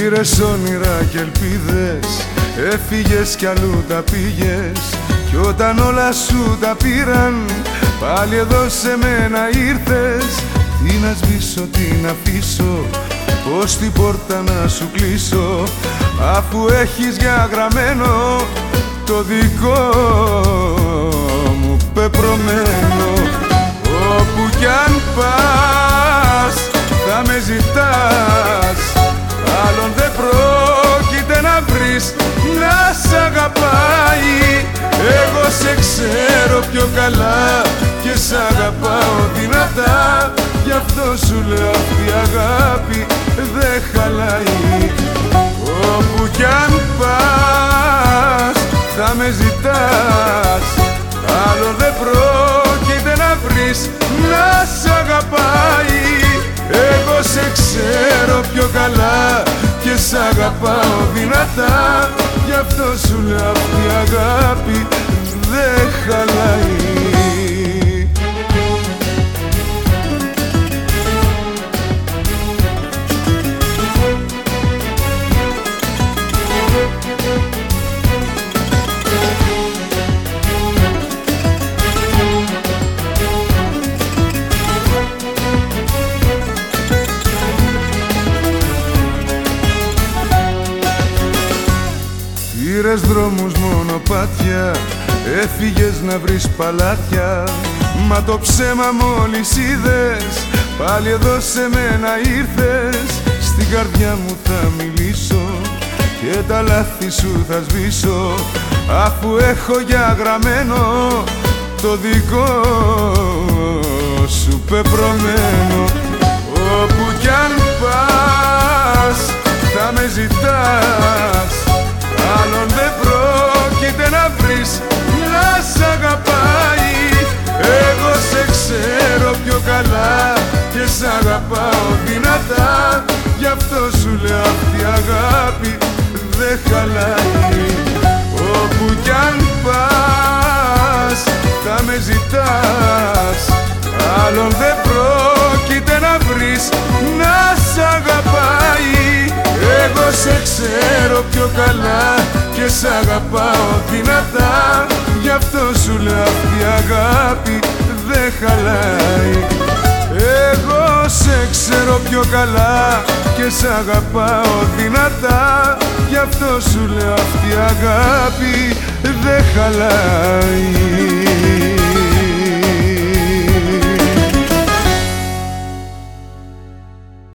Πήρες όνειρα και ελπίδες, έφυγες κι αλλού τα πήγες. Κι όταν όλα σου τα πήραν, πάλι εδώ σε μένα ήρθες. Τι να σβήσω, τι να αφήσω, πως την πόρτα να σου κλείσω, αφού έχεις για γραμμένο το δικό μου πεπρωμένο. Όπου κι αν πας θα με ζητάς, άλλον δεν πρόκειται να βρεις να σ' αγαπάει. Εγώ σε ξέρω πιο καλά και σ' αγαπάω δυνατά, γι' αυτό σου λέω αυτή η αγάπη δεν χαλάει. Όπου κι αν πας θα με ζητάς, άλλο δεν πρόκειται να βρεις να σ' αγαπάει. Εγώ σε ξέρω πιο καλά και σ' αγαπάω δυνατά, γι' αυτό σου λέω αυτή η αγάπη δεν χαλάει. Πήρες δρόμους μονοπάτια, έφυγες να βρεις παλάτια. Μα το ψέμα μόλις είδες, πάλι εδώ σε μένα ήρθες. Στην καρδιά μου θα μιλήσω και τα λάθη σου θα σβήσω, αφού έχω για γραμμένο το δικό σου πεπρωμένο. Όπου κι αν πας θα με ζητάς, άλλον δεν πρόκειται να βρεις να σ' αγαπάει. Εγώ σε ξέρω πιο καλά και σ' αγαπάω δυνατά, γι' αυτό σου λέω αυτή η αγάπη δεν χαλάει. Όπου κι αν πας θα με ζητάς, άλλον δεν πρόκειται να βρεις να σ' αγαπάει. Εγώ σε ξέρω πιο καλά και σ' αγαπάω δυνατά, γι' αυτό σου λέω αυτή η αγάπη δεν χαλάει. Εγώ σε ξέρω πιο καλά και σ' αγαπάω δυνατά, γι' αυτό σου λέω αυτή η αγάπη δεν χαλάει.